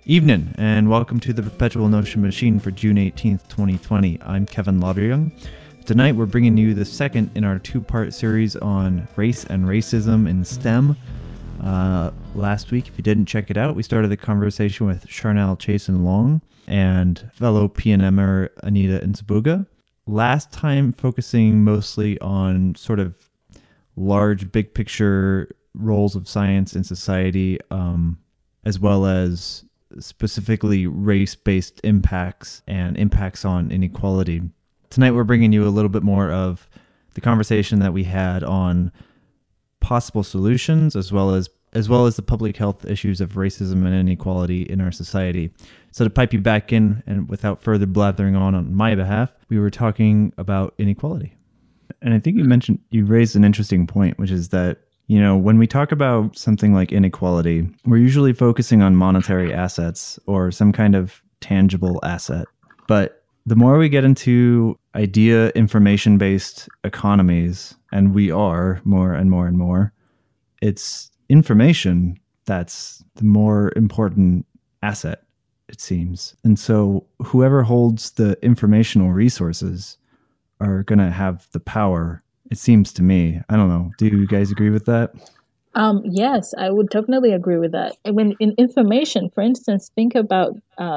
Evening, and welcome to the Perpetual Notion Machine for June 18th, 2020. I'm Kevin Lauderdale. Tonight we're bringing you the second in our two-part series on race and racism in STEM. Last week, if you didn't check it out, we started the conversation with Charnel Chasen-Long and fellow PNMer Anita Nsabuga. Last time focusing mostly on sort of large, big picture roles of science in society, as well as specifically race-based impacts and impacts on inequality. Tonight we're bringing you a little bit more of the conversation that we had on possible solutions as well as the public health issues of racism and inequality in our society. So to pipe you back in, and without further blathering on my behalf, we were talking about inequality. And I think you raised an interesting point, which is that when we talk about something like inequality, we're usually focusing on monetary assets or some kind of tangible asset. But the more we get into information-based economies, and we are more and more and more, it's information that's the more important asset, it seems. And so whoever holds the informational resources are going to have the power. It seems to me. I don't know. Do you guys agree with that? Yes, I would definitely agree with that. When in information, for instance, think about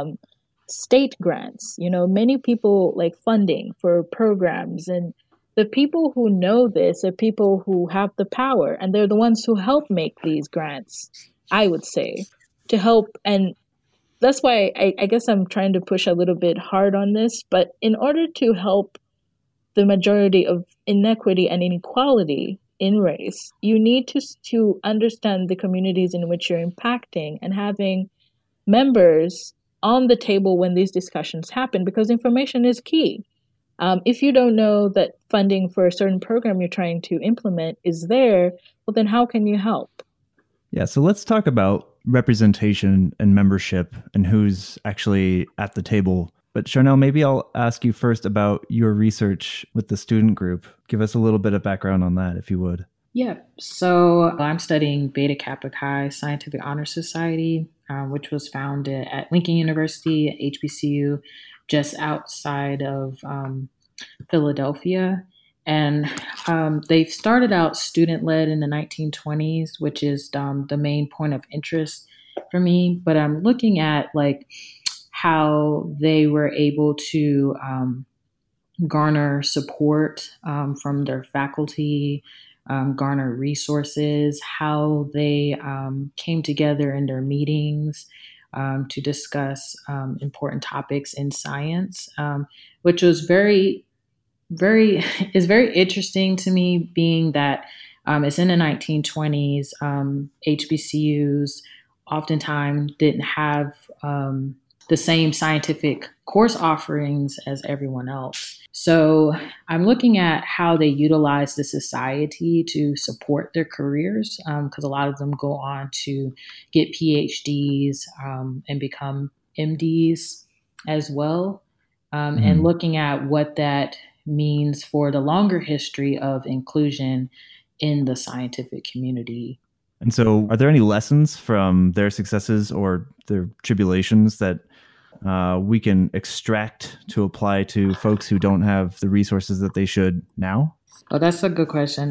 state grants. Many people like funding for programs, and the people who know this are people who have the power, and they're the ones who help make these grants, I would say, to help. And that's why I guess I'm trying to push a little bit hard on this. But in order to help the majority of inequity and inequality in race, you need to understand the communities in which you're impacting and having members on the table when these discussions happen, because information is key. If you don't know that funding for a certain program you're trying to implement is there, well, then how can you help? Yeah, so let's talk about representation and membership and who's actually at the table. But Charnel, maybe I'll ask you first about your research with the student group. Give us a little bit of background on that, if you would. Yeah, so I'm studying Beta Kappa Chi Scientific Honor Society, which was founded at Lincoln University at HBCU, just outside of Philadelphia. And they started out student-led in the 1920s, which is the main point of interest for me. But I'm looking at how they were able to garner support from their faculty, garner resources, how they came together in their meetings to discuss important topics in science, which was very interesting to me, being that it's in the 1920s. HBCUs oftentimes didn't have the same scientific course offerings as everyone else. So I'm looking at how they utilize the society to support their careers, because a lot of them go on to get PhDs and become MDs as well, and looking at what that means for the longer history of inclusion in the scientific community. And so are there any lessons from their successes or their tribulations that we can extract to apply to folks who don't have the resources that they should now? Oh, that's a good question.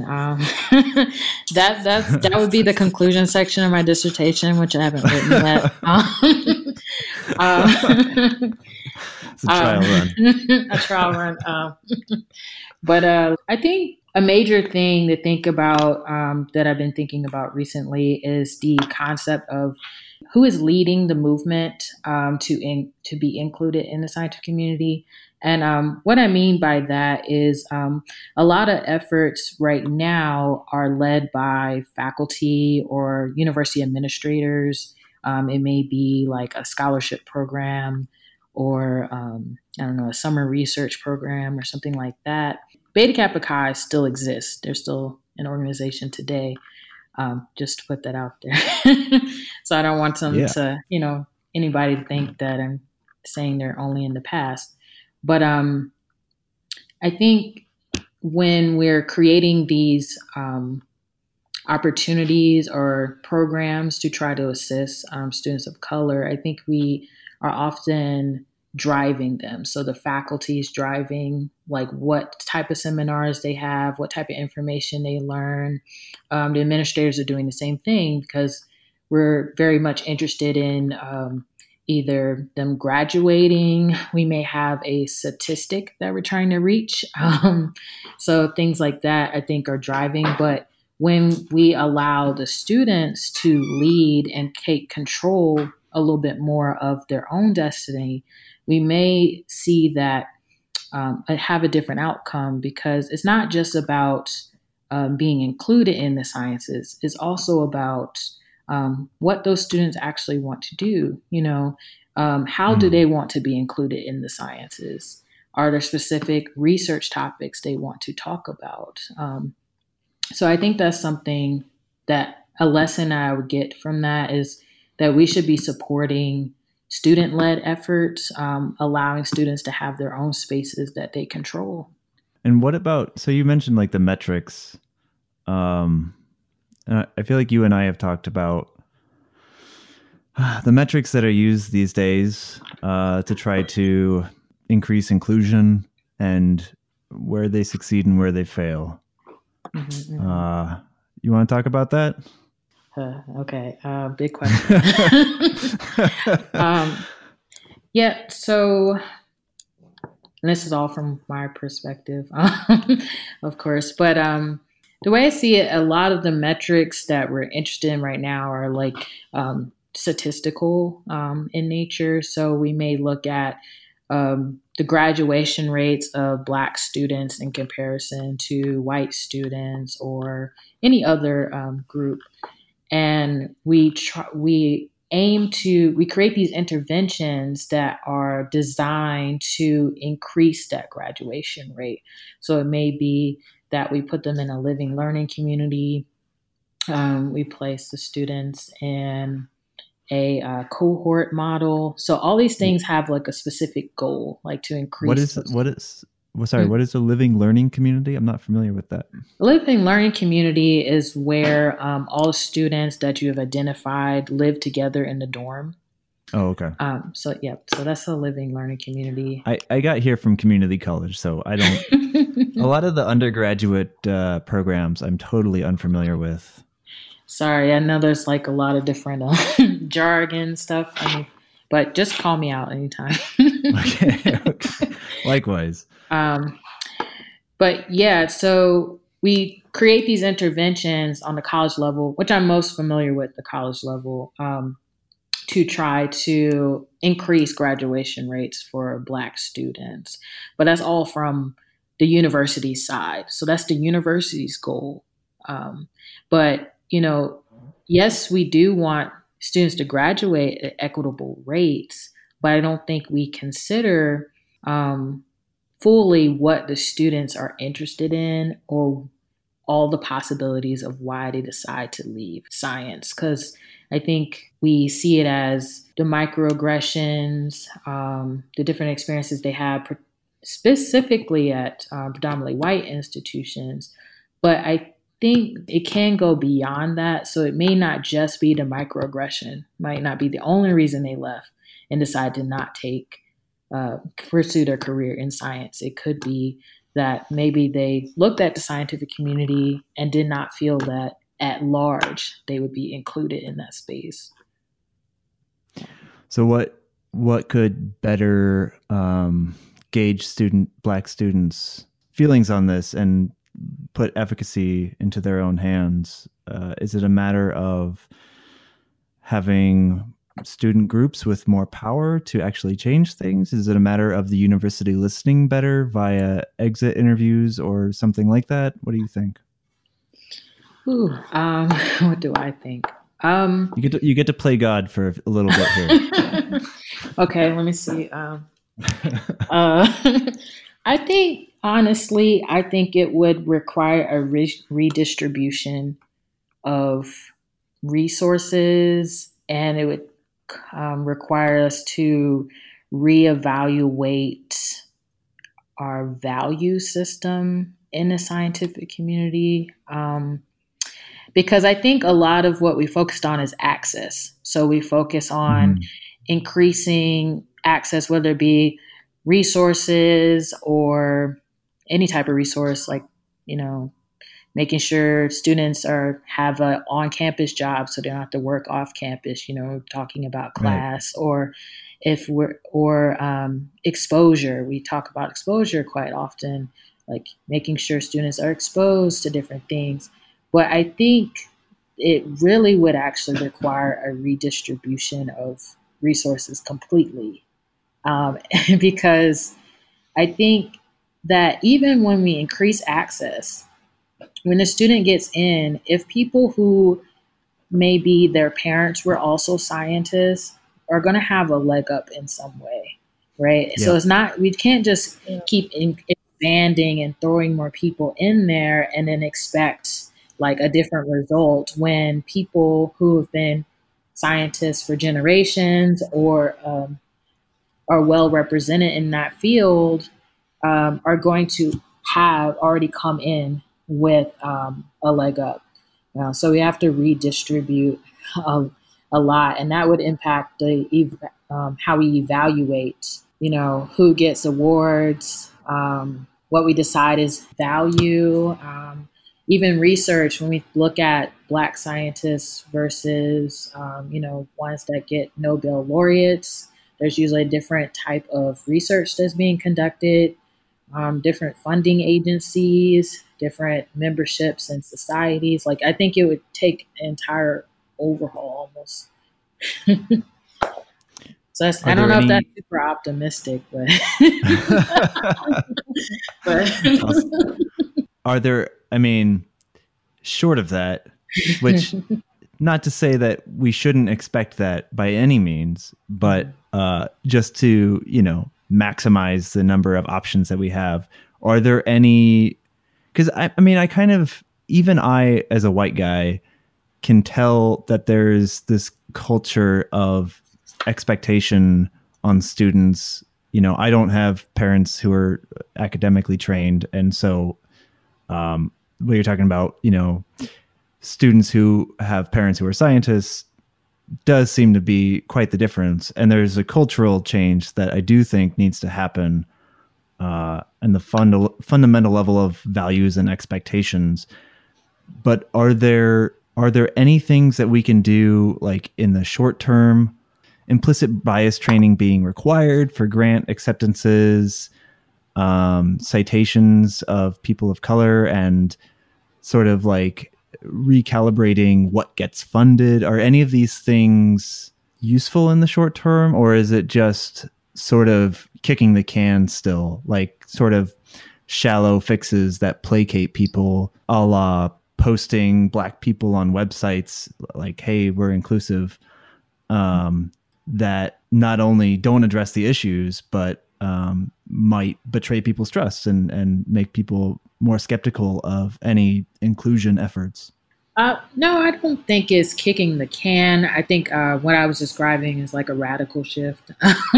That would be the conclusion section of my dissertation, which I haven't written yet. It's a trial run. A trial run. But I think a major thing to think about that I've been thinking about recently is the concept of who is leading the movement to be included in the scientific community. And what I mean by that is a lot of efforts right now are led by faculty or university administrators. It may be like a scholarship program or, a summer research program or something like that. Beta Kappa Chi still exists. They're still an organization today. Just to put that out there. So I don't want them to, anybody to think that I'm saying they're only in the past. But I think when we're creating these opportunities or programs to try to assist students of color, I think we are often driving them. So the faculty is driving like what type of seminars they have, what type of information they learn. The administrators are doing the same thing because we're very much interested in either them graduating. We may have a statistic that we're trying to reach. So things like that, I think, are driving. But when we allow the students to lead and take control a little bit more of their own destiny, we may see that have a different outcome, because it's not just about being included in the sciences. It's also about what those students actually want to do. How do they want to be included in the sciences? Are there specific research topics they want to talk about? So I think that's something that a lesson I would get from that is that we should be supporting student-led efforts, allowing students to have their own spaces that they control. And what about, so you mentioned like the metrics. And I feel like you and I have talked about the metrics that are used these days to try to increase inclusion and where they succeed and where they fail. You want to talk about that? Okay. Big question. Yeah. So this is all from my perspective, of course, but the way I see it, a lot of the metrics that we're interested in right now are like statistical in nature. So we may look at the graduation rates of Black students in comparison to white students or any other group. And we create these interventions that are designed to increase that graduation rate. So it may be that we put them in a living learning community. We place the students in a cohort model. So all these things have like a specific goal, like to increase. What is a living learning community? I'm not familiar with that. A living learning community is where all students that you have identified live together in the dorm. Oh, okay. So that's a living learning community. I got here from community college, so I don't. A lot of the undergraduate programs I'm totally unfamiliar with. Sorry, I know there's like a lot of different jargon stuff. But just call me out anytime. Okay. Likewise. But yeah, so we create these interventions on the college level, which I'm most familiar with, the college level, to try to increase graduation rates for Black students. But that's all from the university side. So that's the university's goal. But, yes, we do want students to graduate at equitable rates, but I don't think we consider fully what the students are interested in or all the possibilities of why they decide to leave science. Because I think we see it as the microaggressions, the different experiences they have, specifically at predominantly white institutions. But I think it can go beyond that. So it may not just be the microaggression, might not be the only reason they left and decide to not pursue their career in science. It could be that maybe they looked at the scientific community and did not feel that at large they would be included in that space. So what could better gauge Black students' feelings on this and put efficacy into their own hands? Is it a matter of having student groups with more power to actually change things? Is it a matter of the university listening better via exit interviews or something like that? What do you think? What do I think? You get to play God for a little bit here. Okay, let me see. I think, honestly, it would require a redistribution of resources, and it would require us to reevaluate our value system in the scientific community. because I think a lot of what we focused on is access. So we focus on increasing access, whether it be resources or any type of resource, like, making sure students have a on-campus job so they don't have to work off campus, talking about class, right. or exposure. We talk about exposure quite often, like making sure students are exposed to different things. But I think it really would actually require a redistribution of resources completely. Because I think that even when we increase access, when a student gets in, if people who maybe their parents were also scientists are going to have a leg up in some way, right? Yeah. So it's not, we can't just keep expanding and throwing more people in there and then expect like a different result when people who have been scientists for generations or are well represented in that field are going to have already come in with a leg up. So we have to redistribute a lot, and that would impact how we evaluate, who gets awards, what we decide is value, even research. When we look at Black scientists versus, ones that get Nobel laureates, there's usually a different type of research that's being conducted, different funding agencies, different memberships and societies. Like, I think it would take an entire overhaul almost. So I don't know if that's super optimistic, but are there, short of that, which not to say that we shouldn't expect that by any means, but just to, maximize the number of options that we have. Are there any, because I kind of, even I as a white guy can tell that there's this culture of expectation on students. I don't have parents who are academically trained. And so what you're talking about, students who have parents who are scientists does seem to be quite the difference. And there's a cultural change that I do think needs to happen and the fundamental level of values and expectations. But are there any things that we can do, like in the short term, implicit bias training being required for grant acceptances, citations of people of color, and sort of like recalibrating what gets funded? Are any of these things useful in the short term, or is it just sort of kicking the can still, like sort of shallow fixes that placate people, a la posting Black people on websites like, hey, we're inclusive, that not only don't address the issues, but might betray people's trust and make people more skeptical of any inclusion efforts? No, I don't think it's kicking the can. I think what I was describing is like a radical shift.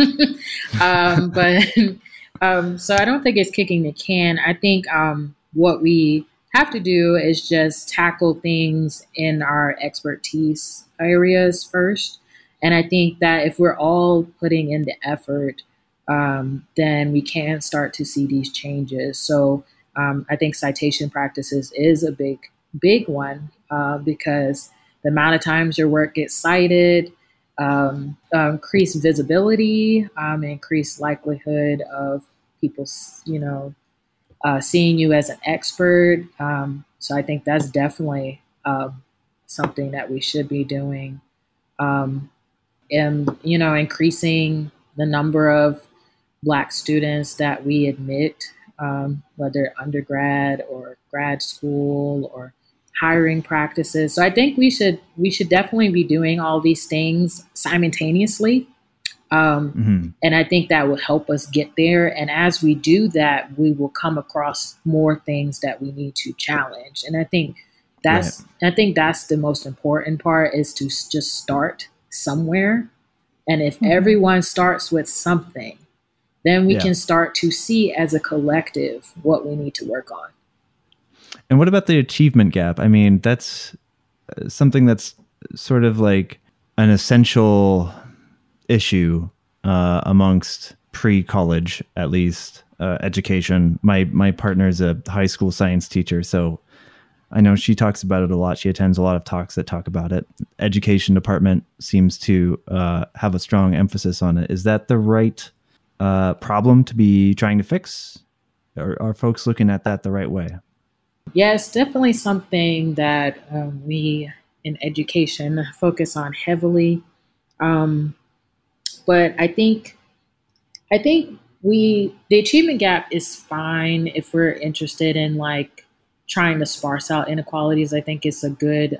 But so I don't think it's kicking the can. I think what we have to do is just tackle things in our expertise areas first. And I think that if we're all putting in the effort, then we can start to see these changes. So I think citation practices is a big one, because the amount of times your work gets cited, increase visibility, increase likelihood of people, seeing you as an expert. So I think that's definitely something that we should be doing. And, increasing the number of Black students that we admit, whether undergrad or grad school or hiring practices. So I think we should definitely be doing all these things simultaneously. And I think that will help us get there. And as we do that, we will come across more things that we need to challenge. And I think that's the most important part, is to just start somewhere. And if everyone starts with something, then we can start to see as a collective what we need to work on. And what about the achievement gap? I mean, that's something that's sort of like an essential issue amongst pre-college, at least, education. My partner is a high school science teacher, so I know she talks about it a lot. She attends a lot of talks that talk about it. Education department seems to have a strong emphasis on it. Is that the right problem to be trying to fix? Or are folks looking at that the right way? Yeah, it's definitely something that we in education focus on heavily. But I think the achievement gap is fine if we're interested in like trying to sparse out inequalities. I think it's a good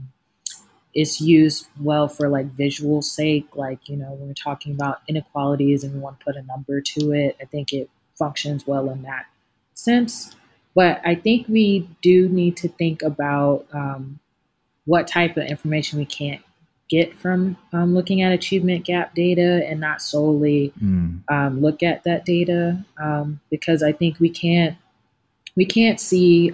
it's used well for like visual sake, like, you know, when we're talking about inequalities and we want to put a number to it, I think it functions well in that sense. But I think we do need to think about what type of information we can't get from looking at achievement gap data, and not solely look at that data, because I think we can't see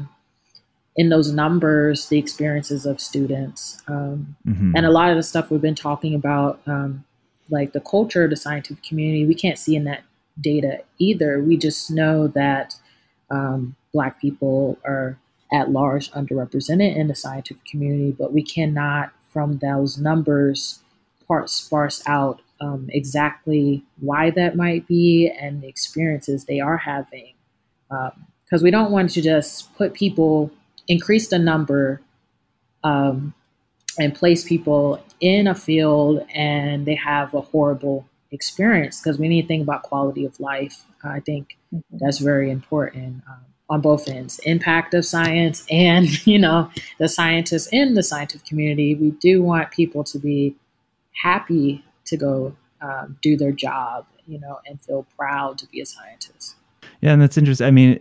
in those numbers the experiences of students, and a lot of the stuff we've been talking about, like the culture of the scientific community, we can't see in that data either. We just know that Black people are at large underrepresented in the scientific community, but we cannot, from those numbers, sparse out exactly why that might be and the experiences they are having. Because we don't want to just increase the number and place people in a field and they have a horrible experience, because we need to think about quality of life. I think that's very important on both ends, impact of science and, you know, the scientists in the scientific community. We do want people to be happy to go do their job, you know, and feel proud to be a scientist. Yeah, and that's interesting. I mean,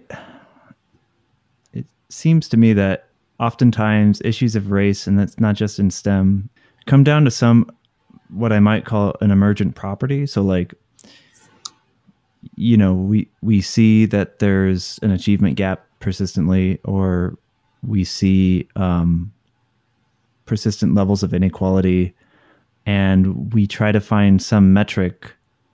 it seems to me that oftentimes issues of race, and that's not just in STEM, come down to some, what I might call an emergent property. So like, you know, we see that there's an achievement gap persistently, or we see persistent levels of inequality, and we try to find some metric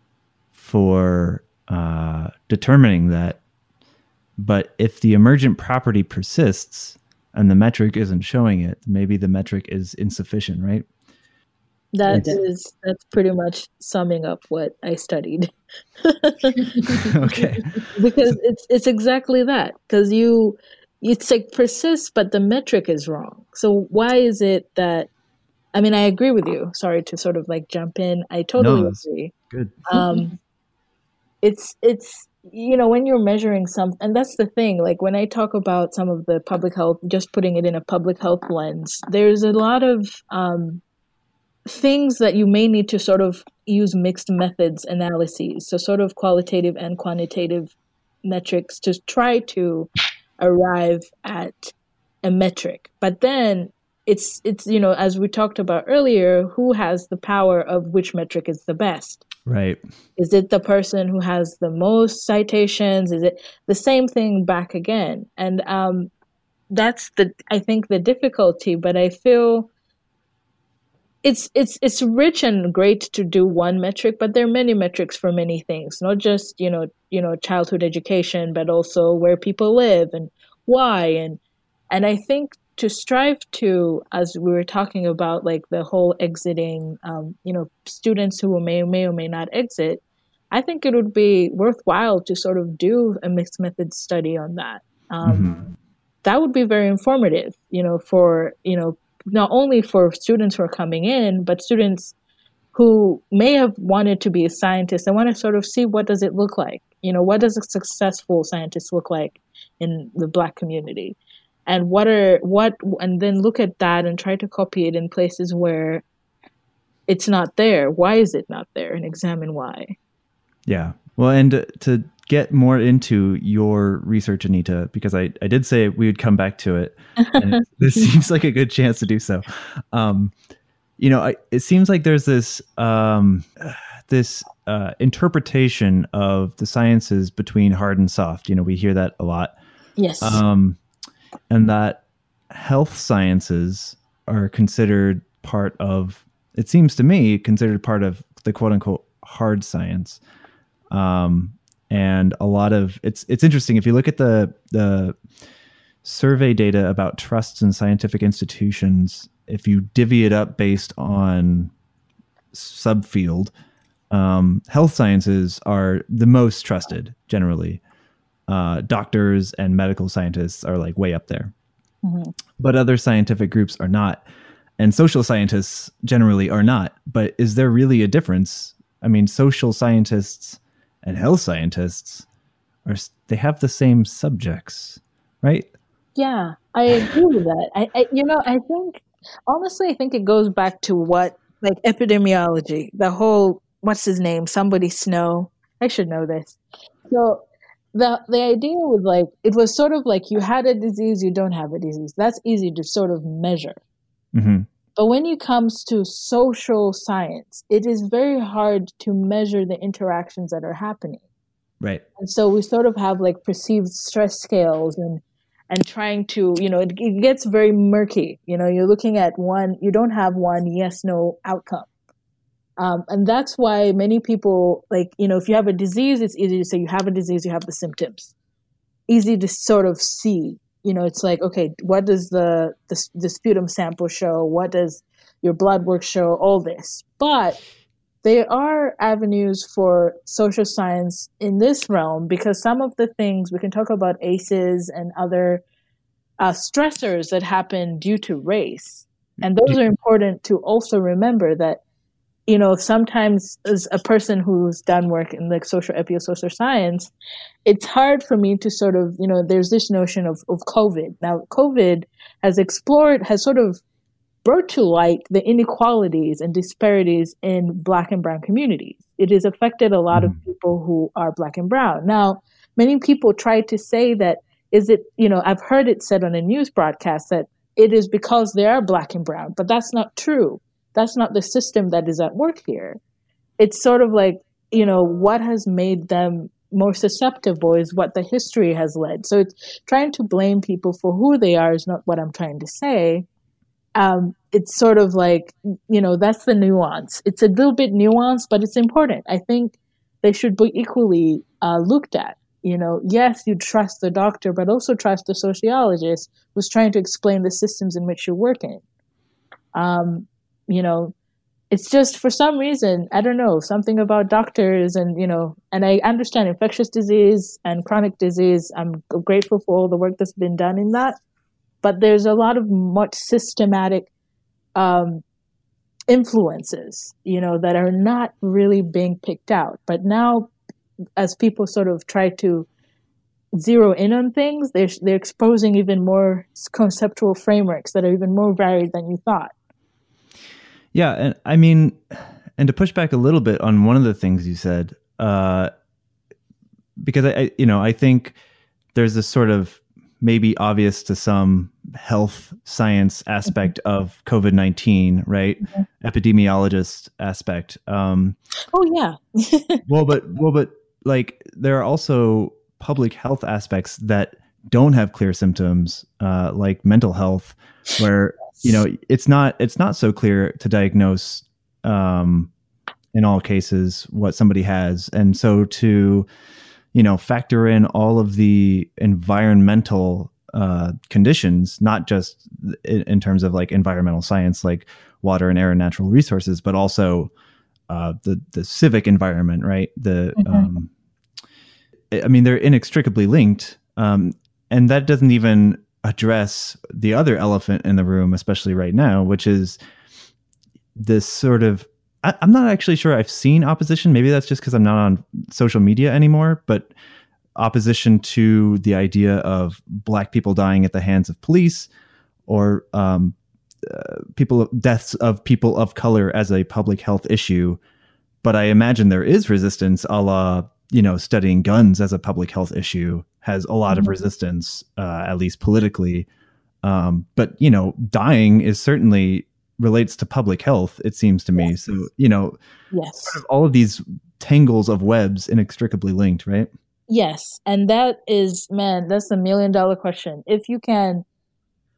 for determining that. But if the emergent property persists and the metric isn't showing it, maybe the metric is insufficient, right? That's pretty much summing up what I studied. Okay. Because it's exactly that. Because it's like persists, but the metric is wrong. So why is it that? I mean, I agree with you. Sorry to sort of like jump in. I totally agree. Good. It's you know, when you're measuring and that's the thing. Like when I talk about some of the public health, just putting it in a public health lens, there's a lot of things that you may need to sort of use mixed methods analyses, so sort of qualitative and quantitative metrics to try to arrive at a metric. But then it's you know, as we talked about earlier, who has the power of which metric is the best? Right. Is it the person who has the most citations? Is it the same thing back again? And that's I think the difficulty. But I feel it's rich and great to do one metric, but there are many metrics for many things, not just, you know, childhood education, but also where people live and why. And I think to strive to, as we were talking about, like the whole exiting, you know, students who may or may not exit, I think it would be worthwhile to sort of do a mixed method study on that. That would be very informative, you know, for, you know, not only for students who are coming in, but students who may have wanted to be a scientist and want to sort of see, what does it look like? You know, what does a successful scientist look like in the Black community? And and then look at that and try to copy it in places where it's not there. Why is it not there? And examine why. Yeah. Well, and to get more into your research, Anita, because I did say we would come back to it, and this seems like a good chance to do so. You know, it seems like there's this interpretation of the sciences between hard and soft. You know, we hear that a lot. Yes. And that health sciences are considered part of, it seems to me, considered part of the quote unquote hard science. And a lot of it's interesting if you look at the survey data about trusts in scientific institutions. If you divvy it up based on subfield, health sciences are the most trusted generally. Doctors and medical scientists are like way up there, but other scientific groups are not, and social scientists generally are not. But is there really a difference? I mean, social scientists and health scientists they have the same subjects, right? Yeah, I agree with that. I think honestly, I think it goes back to what like epidemiology, the whole what's his name, somebody Snow. I should know this. So the idea was like it was sort of like you had a disease, you don't have a disease. That's easy to sort of measure. Mm-hmm. But when it comes to social science, it is very hard to measure the interactions that are happening. Right. And so we sort of have like perceived stress scales and trying to, it gets very murky. You're looking at one, you don't have one yes, no outcome. And that's why many people, like, if you have a disease, it's easy to say you have a disease, you have the symptoms. Easy to sort of see. It's like, okay, what does the sputum sample show? What does your blood work show? All this. But there are avenues for social science in this realm because some of the things we can talk about ACEs and other stressors that happen due to race. And those are important to also remember that, sometimes as a person who's done work in like social epiosocial science, it's hard for me to sort of, there's this notion of COVID. Now, COVID has sort of brought to light the inequalities and disparities in Black and Brown communities. It has affected a lot of people who are Black and Brown. Now, many people try to say that, I've heard it said on a news broadcast that it is because they are Black and Brown, but that's not true. That's not the system that is at work here. It's sort of like, what has made them more susceptible is what the history has led. So it's trying to blame people for who they are is not what I'm trying to say. It's sort of like, that's the nuance. It's a little bit nuanced, but it's important. I think they should be equally looked at. Yes, you trust the doctor, but also trust the sociologist who's trying to explain the systems in which you're working. It's just for some reason, I don't know, something about doctors and, and I understand infectious disease and chronic disease. I'm grateful for all the work that's been done in that. But there's a lot of much systematic influences, that are not really being picked out. But now, as people sort of try to zero in on things, they're exposing even more conceptual frameworks that are even more varied than you thought. Yeah, and I mean, and to push back a little bit on one of the things you said, because I think there's this sort of maybe obvious to some health science aspect of COVID-19, right? Mm-hmm. Epidemiologist aspect. Oh yeah. well, but like there are also public health aspects that don't have clear symptoms, like mental health, where it's not so clear to diagnose in all cases what somebody has, and so to factor in all of the environmental conditions, not just in terms of like environmental science, like water and air and natural resources, but also the civic environment, right? I mean, they're inextricably linked, and that doesn't even address the other elephant in the room, especially right now, which is this sort of, I'm not actually sure I've seen opposition. Maybe that's just because I'm not on social media anymore, but opposition to the idea of Black people dying at the hands of police or deaths of people of color as a public health issue. But I imagine there is resistance, a la, studying guns as a public health issue has a lot of resistance, at least politically. But, dying is certainly relates to public health, it seems to me. Yes. So, yes, sort of all of these tangles of webs inextricably linked, right? Yes. And that is, man, that's the $1 million question. If you can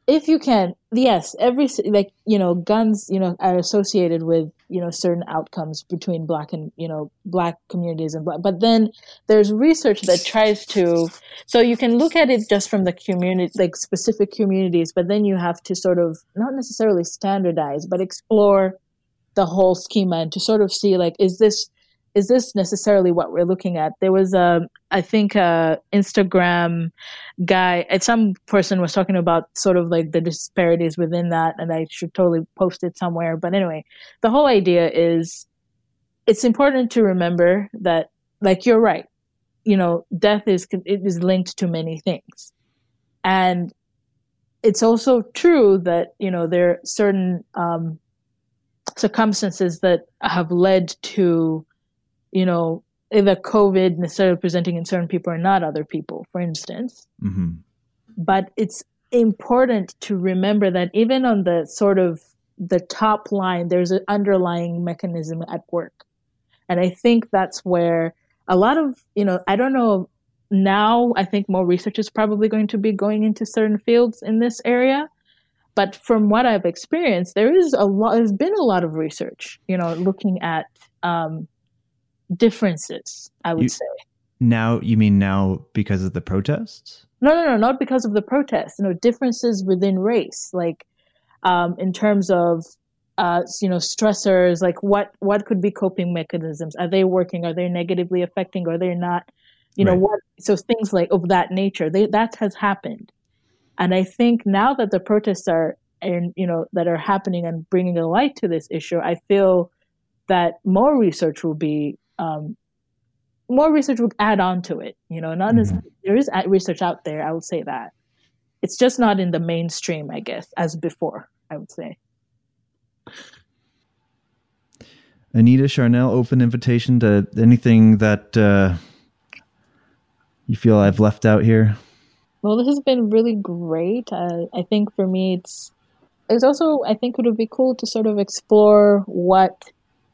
if you can, yes, like, guns, are associated with, certain outcomes between black and, black communities and black. But then there's research that tries to, so you can look at it just from the community, like specific communities, but then you have to sort of not necessarily standardize, but explore the whole schema and to sort of see, like, is this necessarily what we're looking at? There was I think Instagram guy, and some person was talking about sort of like the disparities within that, and I should totally post it somewhere. But anyway, the whole idea is it's important to remember that, like, you're right, death is linked to many things. And it's also true that, there are certain circumstances that have led to, either COVID necessarily presenting in certain people or not other people, for instance. Mm-hmm. But it's important to remember that even on the sort of the top line, there's an underlying mechanism at work. And I think that's where a lot of, I don't know, now I think more research is probably going to be going into certain fields in this area. But from what I've experienced, there's been a lot of research, looking at differences, I would say. Now, you mean now because of the protests? No, not because of the protests. Differences within race, like in terms of, stressors, like what could be coping mechanisms? Are they working? Are they negatively affecting? Or are they not? Right. So things like of that nature, that has happened. And I think now that the protests are, that are happening and bringing a light to this issue, I feel that more research will add on to it. Not as there is research out there. I would say that it's just not in the mainstream, I guess, as before. I would say. Anita, Charnel, open invitation to anything that you feel I've left out here. Well, this has been really great. I think for me, it's also, I think it would be cool to sort of explore what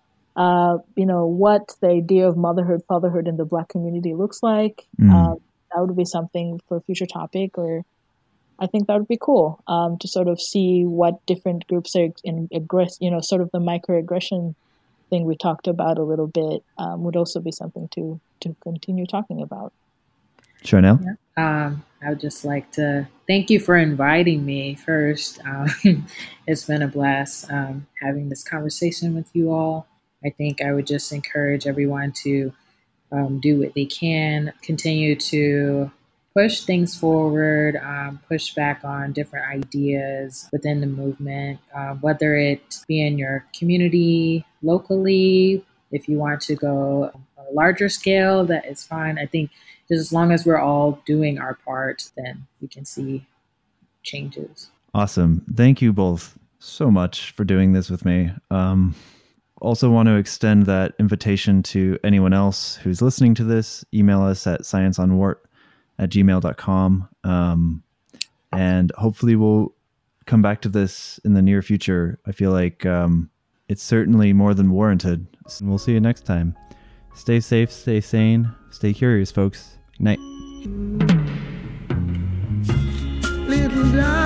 the idea of motherhood, fatherhood in the Black community looks like. That would be something for a future topic, or I think that would be cool to sort of see what different groups are sort of the microaggression thing we talked about a little bit would also be something to continue talking about. Charnel? Yeah. I would just like to thank you for inviting me first. It's been a blast having this conversation with you all. I think I would just encourage everyone to do what they can, continue to push things forward, push back on different ideas within the movement, whether it be in your community, locally. If you want to go on a larger scale, that is fine. I think just as long as we're all doing our part, then we can see changes. Awesome. Thank you both so much for doing this with me. Also want to extend that invitation to anyone else who's listening to this. Email us at scienceonwart@gmail.com. And hopefully we'll come back to this in the near future. I feel like it's certainly more than warranted. We'll see you next time. Stay safe, stay sane, stay curious, folks. Good night.